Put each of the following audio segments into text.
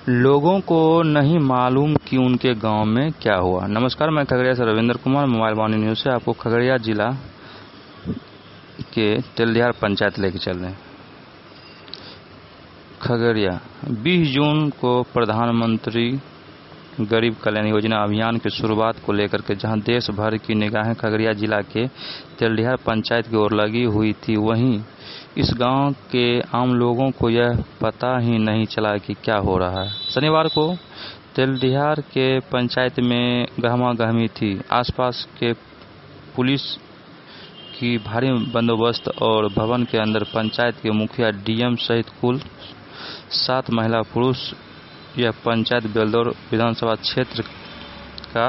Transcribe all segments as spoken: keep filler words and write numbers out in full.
लोगों को नहीं मालूम कि उनके गांव में क्या हुआ। नमस्कार, मैं खगड़िया से रविंद्र कुमार, मोबाइल वाणी न्यूज़ से आपको खगड़िया जिला के तेल्हियार पंचायत लेके चल रहे हैं। खगड़िया बीस जून को प्रधानमंत्री गरीब कल्याण योजना अभियान की शुरुआत को लेकर के जहां देश भर की निगाहें खगड़िया जिला के तेल्हियार पंचायत की ओर लगी हुई थी, वहीं इस गांव के आम लोगों को यह पता ही नहीं चला कि क्या हो रहा है। शनिवार को तेल्हियार के पंचायत में गहमा गहमी थी। आसपास के पुलिस की भारी बंदोबस्त और भवन के अंदर पंचायत के मुखिया, डीएम सहित कुल सात महिला पुरुष। यह पंचायत बेलदौर विधानसभा क्षेत्र का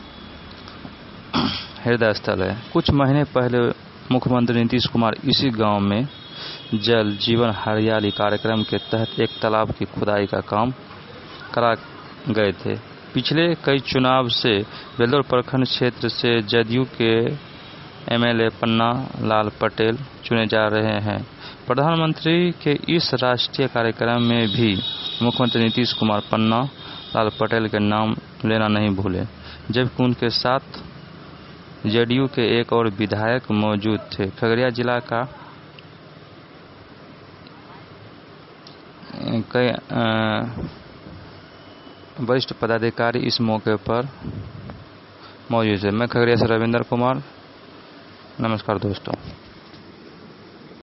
हृदय स्थल है। कुछ महीने पहले मुख्यमंत्री नीतीश कुमार इसी गांव में जल जीवन हरियाली कार्यक्रम के तहत एक तालाब की खुदाई का काम करा गए थे। पिछले कई चुनाव से बेलदौर प्रखंड क्षेत्र से जदयू के एमएलए पन्ना लाल पटेल चुने जा रहे हैं। प्रधानमंत्री के इस राष्ट्रीय कार्यक्रम में भी मुख्यमंत्री नीतीश कुमार पन्ना लाल पटेल के नाम लेना नहीं भूले, जबकि उनके साथ जदयू के एक और विधायक मौजूद थे। खगड़िया जिला का कई वरिष्ठ पदाधिकारी इस मौके पर मौजूद है। मैं खगड़िया से रविंद्र कुमार। नमस्कार दोस्तों।